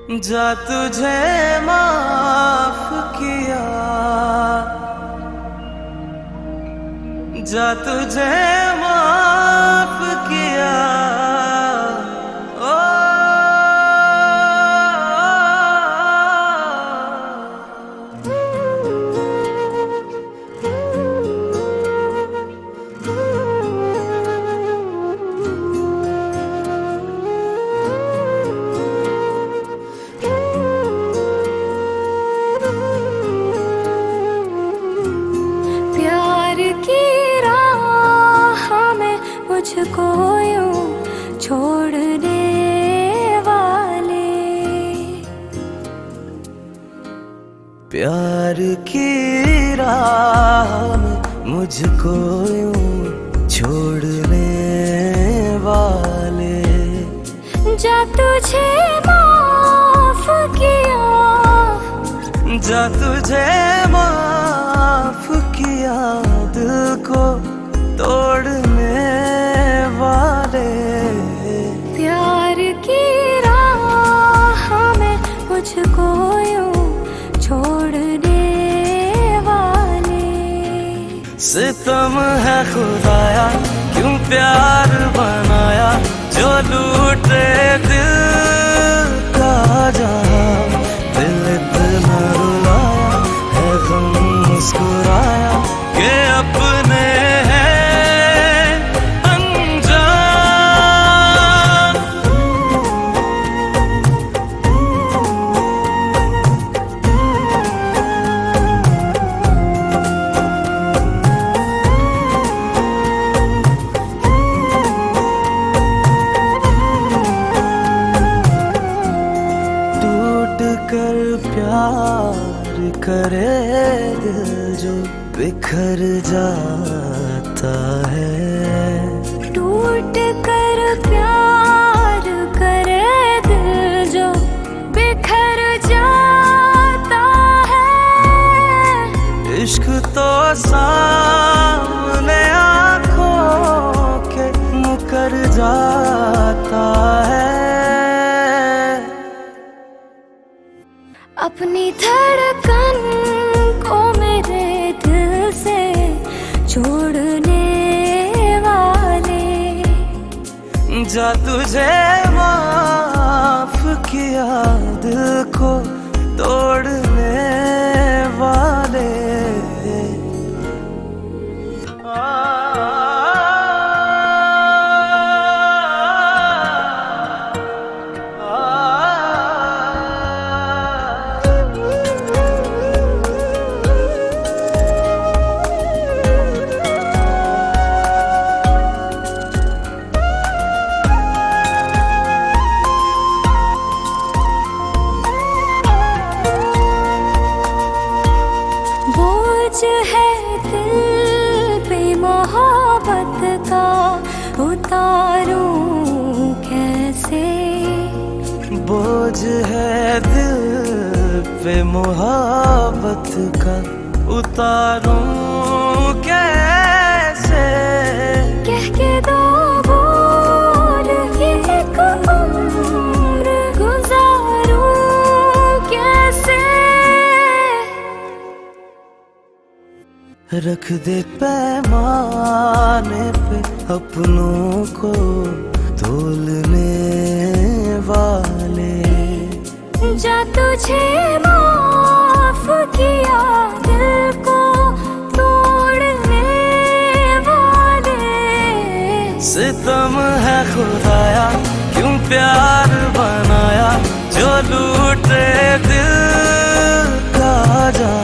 जा तुझे माफ किया, जा तुझे माफ किया। ओ मुझको यूं छोड़ने वाले, प्यार की राह में मुझको यूं छोड़ने वाले, जा तुझे माफ किया, जा तुझे माफ किया। दिल को तोड़ने वाले, प्यार की राह में मुझको यूं छोड़ने वाले। सितम है खुदाया क्यों प्यार बनाया, जो लूटे दिल का जहां। दिल इतना रुलाया है गम मुस्कुराया कि अपने कर प्यार करे दिल जो बिखर जाता है। टूट कर प्यार करे दिल जो बिखर जाता है। इश्क तो सामने आंखों के मुकर जाता है। अपनी धड़कन को मेरे दिल से छोड़ने वाले, जा तुझे माफ किया। दिल को तोड़ने वाले, है दिल पे मोहब्बत का, उतारूं कैसे। बोझ है दिल पे मोहब्बत का, उतारूं कैसे। कह के दो बोल एक उम्र गुजारूं कैसे। रख दे पैमाने पे अपनों को तोलने वाले, जा तुझे माफ किया। दिल को तोड़ने वाले, सितम है खुदाया क्यों प्यार बनाया, जो लूटे दिल का जा।